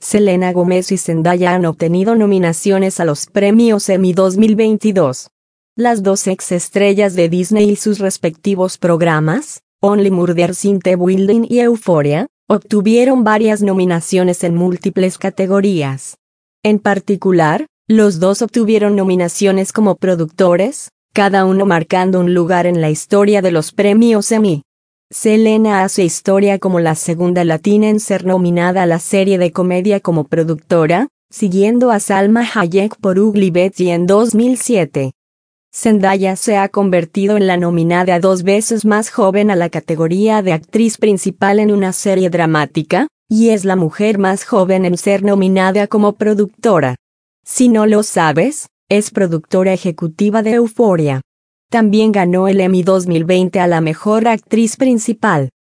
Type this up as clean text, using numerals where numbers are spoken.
Selena Gomez y Zendaya han obtenido nominaciones a los premios Emmy 2022. Las dos ex-estrellas de Disney y sus respectivos programas, Only Murders in the Building y Euphoria, obtuvieron varias nominaciones en múltiples categorías. En particular, los dos obtuvieron nominaciones como productores, cada uno marcando un lugar en la historia de los premios Emmy. Selena hace historia como la segunda latina en ser nominada a la serie de comedia como productora, siguiendo a Salma Hayek por Ugly Betty en 2007. Zendaya se ha convertido en la nominada 2 veces más joven a la categoría de actriz principal en una serie dramática, y es la mujer más joven en ser nominada como productora. Si no lo sabes, es productora ejecutiva de Euphoria. También ganó el Emmy 2020 a la mejor actriz principal.